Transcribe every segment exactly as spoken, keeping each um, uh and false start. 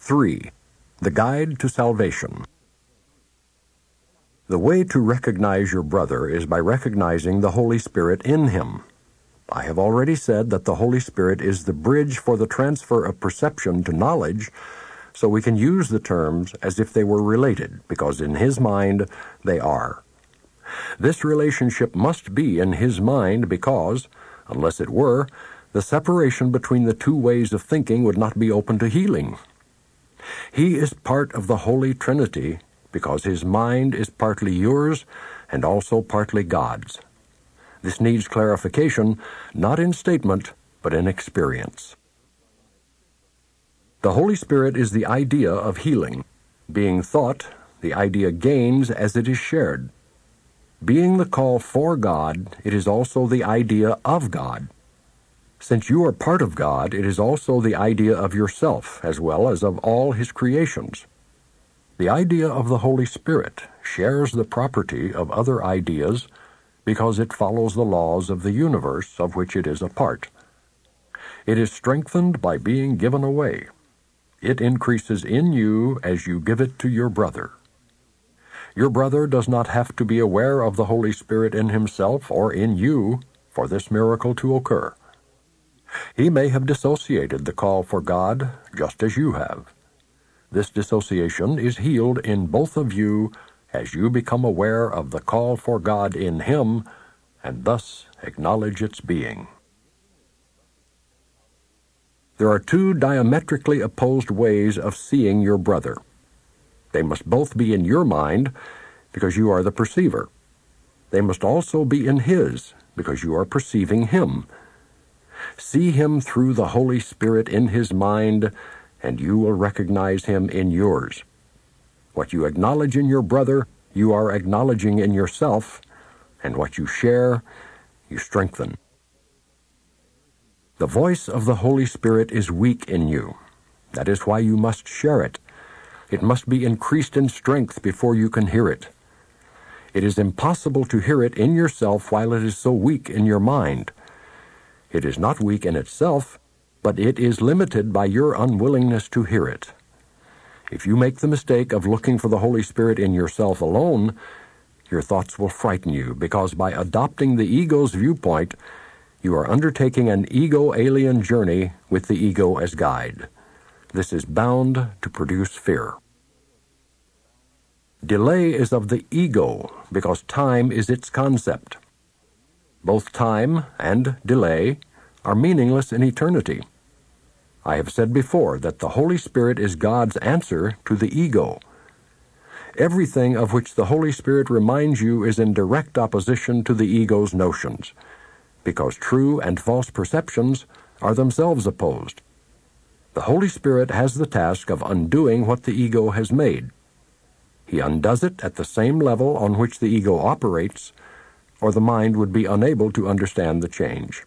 three. The Guide to Salvation. The way to recognize your brother is by recognizing the Holy Spirit in him. I have already said that the Holy Spirit is the bridge for the transfer of perception to knowledge, so we can use the terms as if they were related, because in his mind they are. This relationship must be in his mind because, unless it were, the separation between the two ways of thinking would not be open to healing. He is part of the Holy Trinity because his mind is partly yours and also partly God's. This needs clarification, not in statement, but in experience. The Holy Spirit is the idea of healing. Being thought, the idea gains as it is shared. Being the call for God, it is also the idea of God. Since you are part of God, it is also the idea of yourself, as well as of all his creations. The idea of the Holy Spirit shares the property of other ideas because it follows the laws of the universe of which it is a part. It is strengthened by being given away. It increases in you as you give it to your brother. Your brother does not have to be aware of the Holy Spirit in himself or in you for this miracle to occur. He may have dissociated the call for God just as you have. This dissociation is healed in both of you as you become aware of the call for God in him and thus acknowledge its being. There are two diametrically opposed ways of seeing your brother. They must both be in your mind because you are the perceiver. They must also be in his because you are perceiving him. See him through the Holy Spirit in his mind, and you will recognize him in yours. What you acknowledge in your brother, you are acknowledging in yourself, and what you share, you strengthen. The voice of the Holy Spirit is weak in you. That is why you must share it. It must be increased in strength before you can hear it. It is impossible to hear it in yourself while it is so weak in your mind. It is not weak in itself, but it is limited by your unwillingness to hear it. If you make the mistake of looking for the Holy Spirit in yourself alone, your thoughts will frighten you, because by adopting the ego's viewpoint, you are undertaking an ego-alien journey with the ego as guide. This is bound to produce fear. Delay is of the ego because time is its concept. Both time and delay are meaningless in eternity. I have said before that the Holy Spirit is God's answer to the ego. Everything of which the Holy Spirit reminds you is in direct opposition to the ego's notions, because true and false perceptions are themselves opposed. The Holy Spirit has the task of undoing what the ego has made. He undoes it at the same level on which the ego operates, or the mind would be unable to understand the change.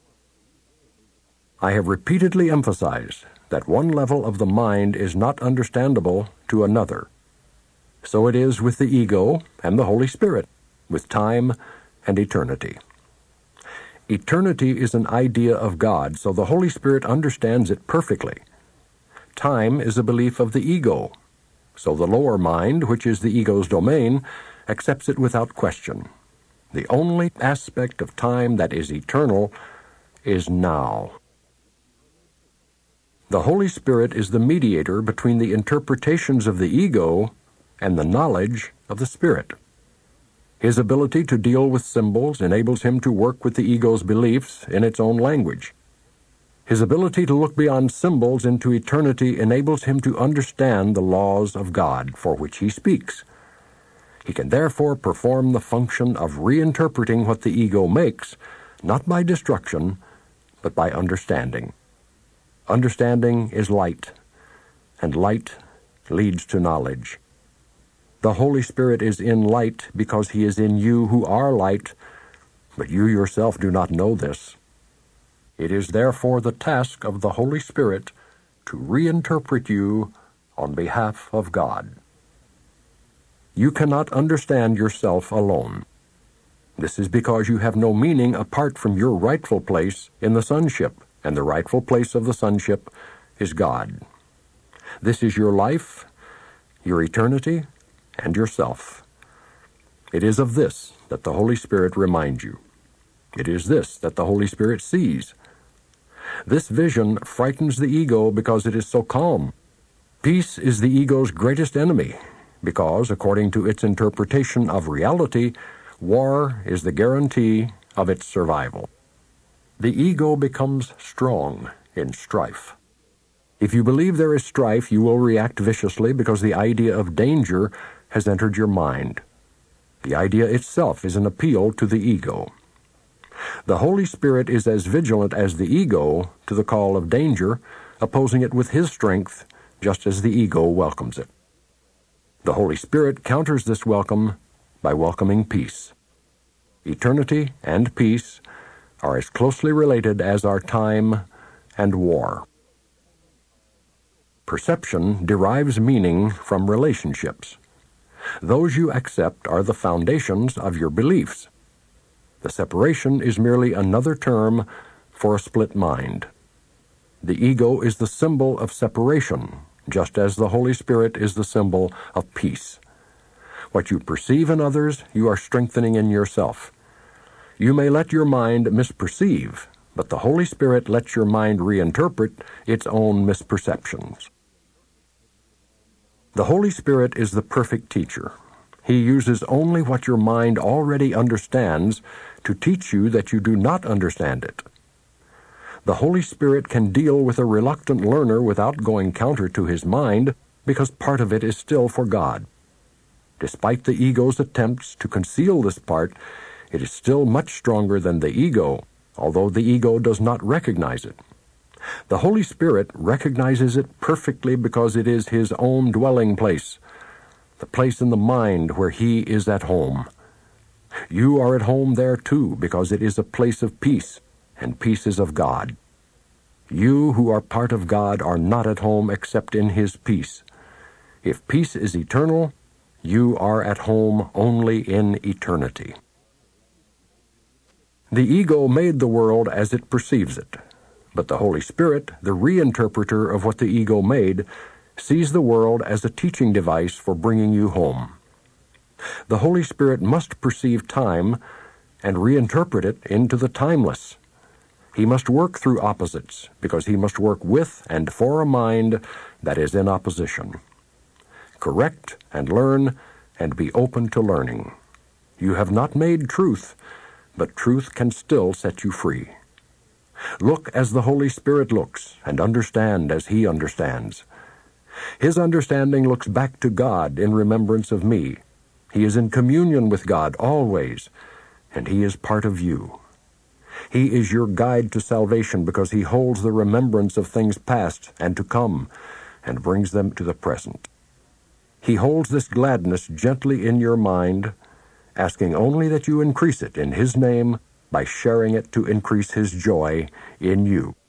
I have repeatedly emphasized that one level of the mind is not understandable to another. So it is with the ego and the Holy Spirit, with time and eternity. Eternity is an idea of God, so the Holy Spirit understands it perfectly. Time is a belief of the ego, so the lower mind, which is the ego's domain, accepts it without question. The only aspect of time that is eternal is now. The Holy Spirit is the mediator between the interpretations of the ego and the knowledge of the Spirit. His ability to deal with symbols enables him to work with the ego's beliefs in its own language. His ability to look beyond symbols into eternity enables him to understand the laws of God for which he speaks. He can therefore perform the function of reinterpreting what the ego makes, not by destruction, but by understanding. Understanding is light, and light leads to knowledge. The Holy Spirit is in light because he is in you who are light, but you yourself do not know this. It is therefore the task of the Holy Spirit to reinterpret you on behalf of God. You cannot understand yourself alone. This is because you have no meaning apart from your rightful place in the sonship, and the rightful place of the sonship is God. This is your life, your eternity, and yourself. It is of this that the Holy Spirit reminds you. It is this that the Holy Spirit sees. This vision frightens the ego because it is so calm. Peace is the ego's greatest enemy because, according to its interpretation of reality, war is the guarantee of its survival. The ego becomes strong in strife. If you believe there is strife, you will react viciously because the idea of danger has entered your mind. The idea itself is an appeal to the ego. The Holy Spirit is as vigilant as the ego to the call of danger, opposing it with His strength, just as the ego welcomes it. The Holy Spirit counters this welcome by welcoming peace. Eternity and peace are as closely related as are time and war. Perception derives meaning from relationships. Those you accept are the foundations of your beliefs. The separation is merely another term for a split mind. The ego is the symbol of separation, just as the Holy Spirit is the symbol of peace. What you perceive in others, you are strengthening in yourself. You may let your mind misperceive, but the Holy Spirit lets your mind reinterpret its own misperceptions. The Holy Spirit is the perfect teacher. He uses only what your mind already understands to teach you that you do not understand it. The Holy Spirit can deal with a reluctant learner without going counter to his mind, because part of it is still for God. Despite the ego's attempts to conceal this part, it is still much stronger than the ego, although the ego does not recognize it. The Holy Spirit recognizes it perfectly because it is His own dwelling place, the place in the mind where He is at home. You are at home there too, because it is a place of peace, and peace is of God. You who are part of God are not at home except in His peace. If peace is eternal, you are at home only in eternity. The ego made the world as it perceives it, but the Holy Spirit, the reinterpreter of what the ego made, sees the world as a teaching device for bringing you home. The Holy Spirit must perceive time and reinterpret it into the timeless. He must work through opposites, because He must work with and for a mind that is in opposition. Correct and learn, and be open to learning. You have not made truth, but truth can still set you free. Look as the Holy Spirit looks, and understand as He understands. His understanding looks back to God in remembrance of me. He is in communion with God always, and He is part of you. He is your guide to salvation because He holds the remembrance of things past and to come, and brings them to the present. He holds this gladness gently in your mind, asking only that you increase it in His name by sharing it to increase His joy in you.